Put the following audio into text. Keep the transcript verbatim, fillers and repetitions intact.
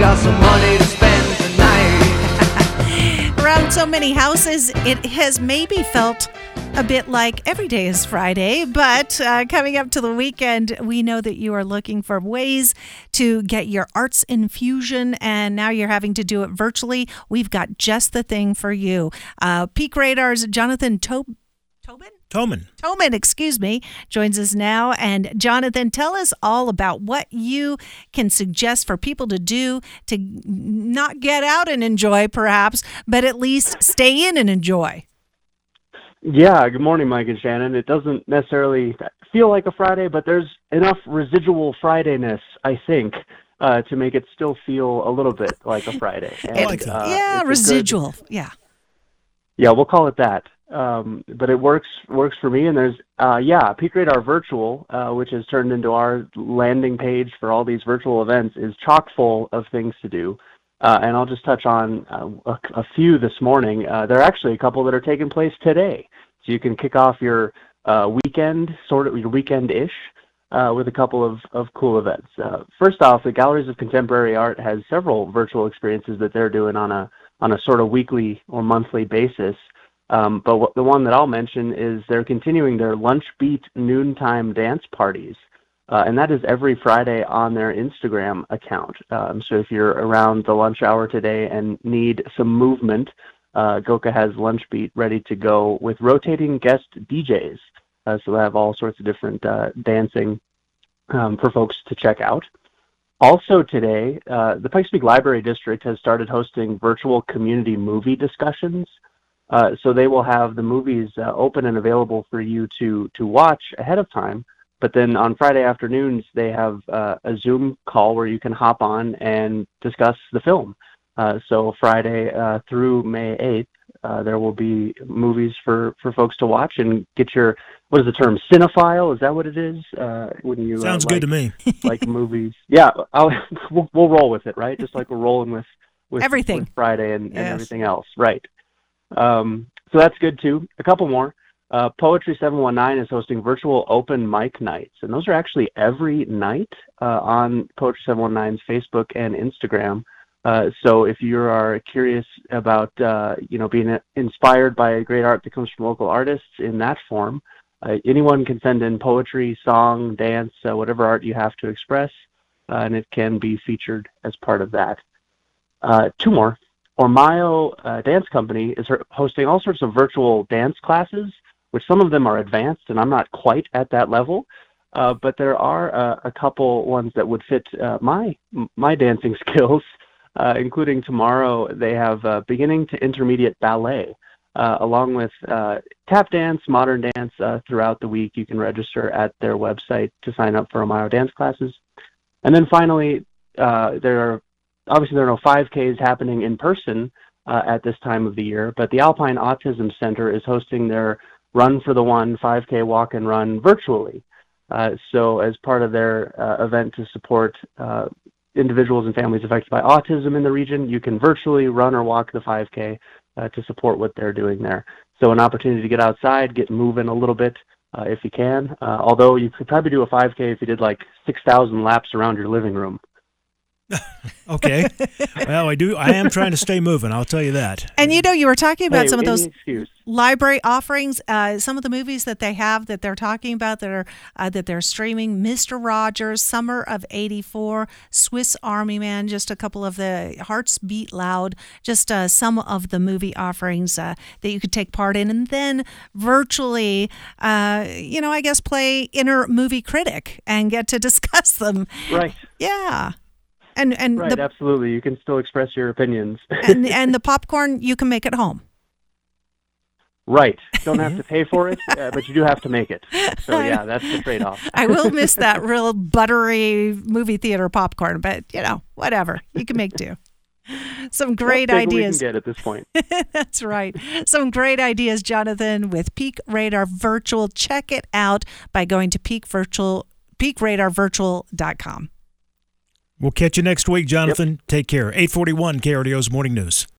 got some money to spend tonight. Around so many houses, it has maybe felt a bit like every day is Friday, but uh, coming up to the weekend, we know that you are looking for ways to get your arts infusion, and now you're having to do it virtually. We've got just the thing for you. Uh, Peak Radar's Jonathan to- Tobin? Toman. Toman, excuse me, joins us now. And Jonathan, tell us all about what you can suggest for people to do to not get out and enjoy, perhaps, but at least stay in and enjoy. Yeah, good morning, Mike and Shannon. It doesn't necessarily feel like a Friday, but there's enough residual Fridayness, I think, uh, to make it still feel a little bit like a Friday. And, I like that. uh, yeah, it's a residual. good- yeah. yeah, we'll call it that. Um, but it works works for me. And there's, uh, yeah, Peak Radar Virtual, uh, which has turned into our landing page for all these virtual events, is chock full of things to do. Uh, and I'll just touch on uh, a, a few this morning. Uh, there are actually a couple that are taking place today. So you can kick off your uh, weekend, sort of your weekend-ish, uh, with a couple of, of cool events. Uh, first off, the Galleries of Contemporary Art has several virtual experiences that they're doing on a on a sort of weekly or monthly basis. Um, but what, the one that I'll mention is they're continuing their Lunch Beat noontime dance parties. Uh, and that is every Friday on their Instagram account. Um, so if you're around the lunch hour today and need some movement, uh, Goka has Lunch Beat ready to go with rotating guest D Js. Uh, so they have all sorts of different uh, dancing um, for folks to check out. Also today, uh, the Pikes Peak Library District has started hosting virtual community movie discussions. Uh, so they will have the movies uh, open and available for you to to watch ahead of time. But then on Friday afternoons, they have uh, a Zoom call where you can hop on and discuss the film. Uh, so Friday uh, through May eighth, uh, there will be movies for, for folks to watch and get your, what is the term, cinephile? Is that what it is? Uh, when you Sounds uh, good like, to me. like movies. Yeah, I'll, we'll, we'll roll with it, right? Just like we're rolling with, with, Everything. with Friday and, Yes. and everything else. Right. Um, so that's good too. A couple more. Uh, Poetry seven one nine is hosting virtual open mic nights, and those are actually every night uh, on Poetry seven one nine's Facebook and Instagram. Uh, so if you are curious about, uh, you know, being inspired by great art that comes from local artists in that form, uh, anyone can send in poetry, song, dance, uh, whatever art you have to express, uh, and it can be featured as part of that. Uh, two more. Ormayo uh, Dance Company is hosting all sorts of virtual dance classes, which some of them are advanced, and I'm not quite at that level, uh, but there are uh, a couple ones that would fit uh, my my dancing skills, uh, including tomorrow they have uh, beginning to intermediate ballet, uh, along with uh, tap dance, modern dance uh, throughout the week. You can register at their website to sign up for Ormayo dance classes. And then finally, uh, there are obviously there are no five Ks happening in person uh, at this time of the year, but the Alpine Autism Center is hosting their Run for the One five K walk and run virtually. Uh, so as part of their uh, event to support uh, individuals and families affected by autism in the region, you can virtually run or walk the five K uh, to support what they're doing there. So an opportunity to get outside, get moving a little bit uh, if you can, uh, although you could probably do a five K if you did like six thousand laps around your living room. Okay. Well, I do. I am trying to stay moving. I'll tell you that. And you know, you were talking about Hey, some of any those excuse. library offerings, uh, some of the movies that they have that they're talking about that are uh, that they're streaming. Mister Rogers, Summer of eighty-four, Swiss Army Man, just a couple of the Hearts Beat Loud, just uh, some of the movie offerings uh, that you could take part in, and then virtually, uh, you know, I guess play inner movie critic and get to discuss them. Right. Yeah. And and Right, the absolutely. You can still express your opinions. and, and the popcorn you can make at home. Right. Don't have to pay for it, uh, but you do have to make it. So, yeah, that's the trade-off. I will miss that real buttery movie theater popcorn, but, you know, whatever. You can make do. Some great Let's take what we ideas. can get at this point. That's right. Some great ideas, Jonathan, with Peak Radar Virtual. Check it out by going to peak virtual peak radar virtual dot com. We'll catch you next week, Jonathan. Yep. Take care. eight forty-one K R D O's Morning News.